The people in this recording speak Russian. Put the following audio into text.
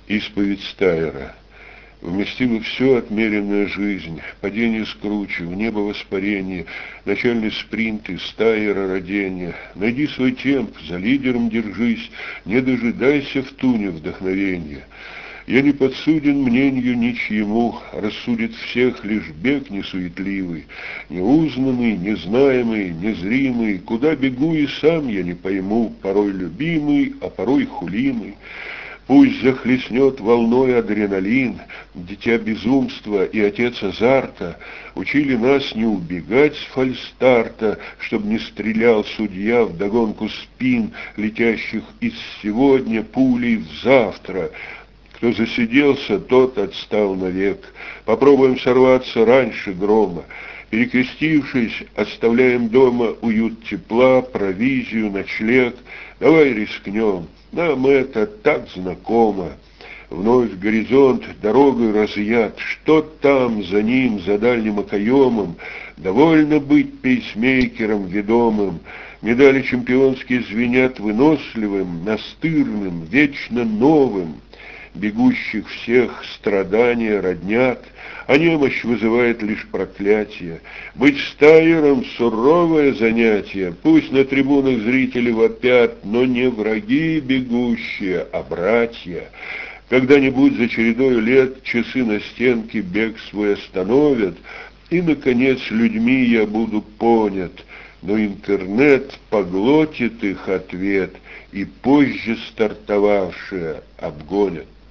Исповедь Стайера. Вместила все отмеренная жизнь, падение с кручи, в небо воспарение, начальный спринт и Стайера родение. Найди свой темп, за лидером держись, не дожидайся в туне вдохновения. Я не подсуден мнению ничьему, рассудит всех лишь бег несуетливый, неузнанный, незнаемый, незримый, куда бегу и сам я не пойму, порой любимый, а порой хулимый. Пусть захлестнет волной адреналин, дитя безумства и отец азарта, учили нас не убегать с фальстарта, чтоб не стрелял судья вдогонку спин, летящих из сегодня пулей в завтра. Кто засиделся, тот отстал навек. Попробуем сорваться раньше грома. Перекрестившись, оставляем дома уют тепла, провизию, ночлег. Давай рискнем, нам это так знакомо. Вновь горизонт дорогой разъят, что там за ним, за дальним окоемом? Довольно быть пейсмейкером ведомым. Медали чемпионские звенят выносливым, настырным, вечно новым. Бегущих всех страдания роднят, а немощь вызывает лишь проклятие. Быть Стайером — суровое занятие, пусть на трибунах зрители вопят, но не враги бегущие, а братья. Когда-нибудь за чередою лет часы на стенке бег свой остановят, и, наконец, людьми я буду понят, но интернет поглотит их ответ, и позже стартовавшие обгонят.